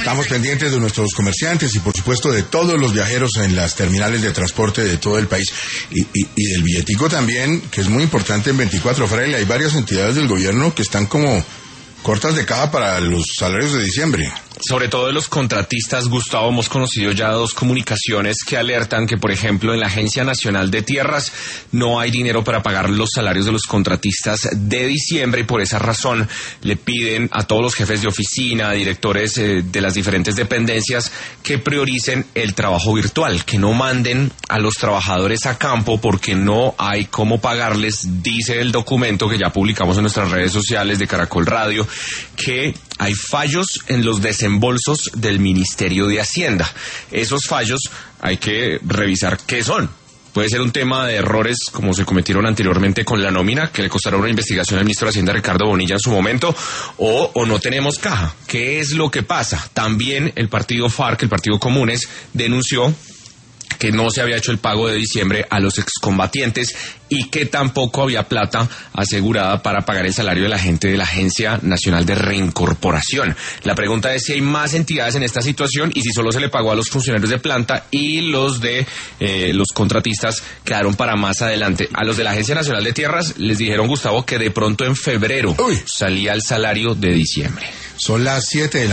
Estamos pendientes de nuestros comerciantes y por supuesto de todos los viajeros en las terminales de transporte de todo el país y del billetico también, que es muy importante en 24. Fraile, hay varias entidades del gobierno que están como cortas de caja para los salarios de diciembre. Sobre todo de los contratistas, Gustavo, hemos conocido ya dos comunicaciones que alertan que, por ejemplo, en la Agencia Nacional de Tierras no hay dinero para pagar los salarios de los contratistas de diciembre y por esa razón le piden a todos los jefes de oficina, directores de las diferentes dependencias que prioricen el trabajo virtual, que no manden a los trabajadores a campo porque no hay cómo pagarles. Dice el documento que ya publicamos en nuestras redes sociales de Caracol Radio que hay fallos en los desembolsos del Ministerio de Hacienda. Esos fallos hay que revisar qué son. Puede ser un tema de errores como se cometieron anteriormente con la nómina, que le costará una investigación al ministro de Hacienda, Ricardo Bonilla, en su momento, o no tenemos caja. ¿Qué es lo que pasa? También el partido FARC, el partido Comunes, denunció que no se había hecho el pago de diciembre a los excombatientes y que tampoco había plata asegurada para pagar el salario de la gente de la Agencia Nacional de Reincorporación. La pregunta es si hay más entidades en esta situación y si solo se le pagó a los funcionarios de planta y los de los contratistas quedaron para más adelante. A los de la Agencia Nacional de Tierras les dijeron, Gustavo, que de pronto en febrero salía el salario de diciembre. Son las 7 de la